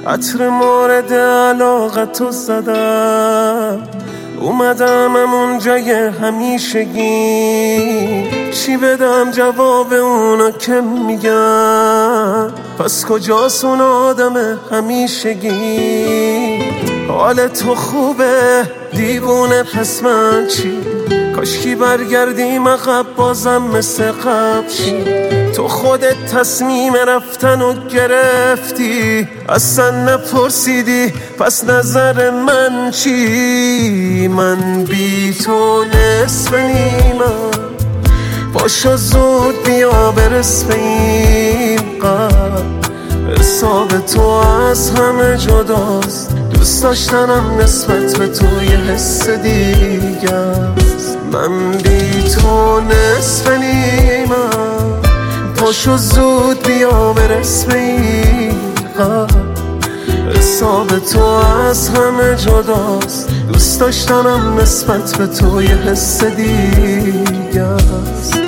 عطر مورد علاقتو زدم، اومدم همون جای همیشگی. چی بدم جواب اونا که میگن؟ پس کجاست اون آدم همیشگی؟ حال تو خوبه دیوونه، پس من چی؟ کاشکی برگردیم عقب بازم مثل قبل چی؟ تو خودت تصمیم رفتن و گرفتی، اصلا نپرسیدی پس نظر من چی؟ من بی تو نصف نیمم، پاشو زود بیا برس به این قلب. حساب تو از همه جداست، دوست داشتنم نسبت به تو یه حس دیگه است. من بی تو نصف نیمم، پاشو زود بیا برس به این قلب. حساب تو از همه جداست، دوست داشتنم نسبت به تو یه حس دیگه است.